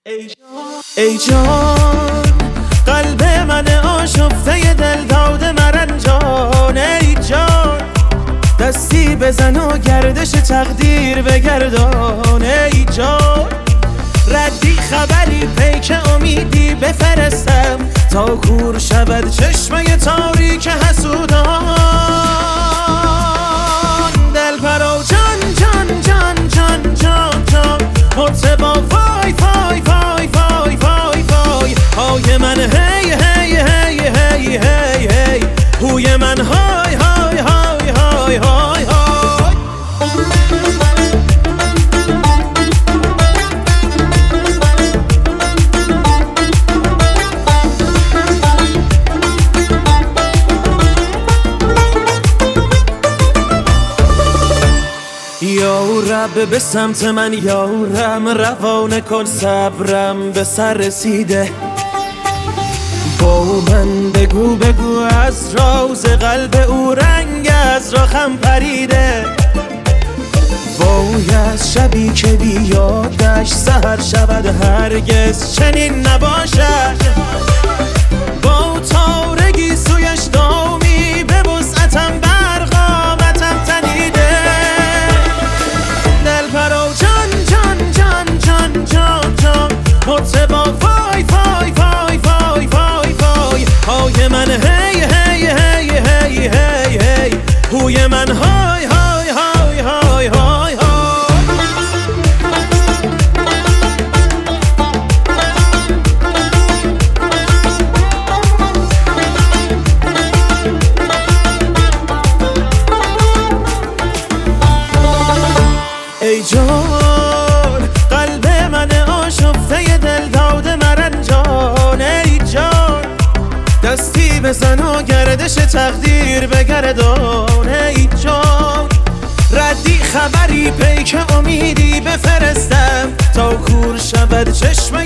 ای جان قلب من آشفته دل داده مرنجان، ای جان دستی بزن و گردش تقدیر بگردان، ای جان ردی خبری پیک امیدی بفرستم تا کور شود چشمه تاریک حسودان. دل پرو جان جان جان جان جان جان مرتبا وای وای وای وای وای وای های من هی هی هی هی هی هی هوی من های های های های های های. یا رب به سمت من یارم، روانه کن صبرم به سر رسیده. با من بگو بگو از راز قلب او رنگ از راخم پریده. وای از شبی که بیادش سحر شود هرگز چنین نباشد. با تارگی سویش دامی به وسعتم برقامتم تنیده. دل پرو جان جان جان جان جان جان مرتبا وای وای وای وای وای وای های من هی هی هی هی هی هی هوی من های های های های های های. ای جان قلب من آشفته دل داده مرنجان، ای جان دستی بزن و گردش تقدیر بگردان، ای جان ردی خبری پیک امیدی بفرستم تا کور شود چشم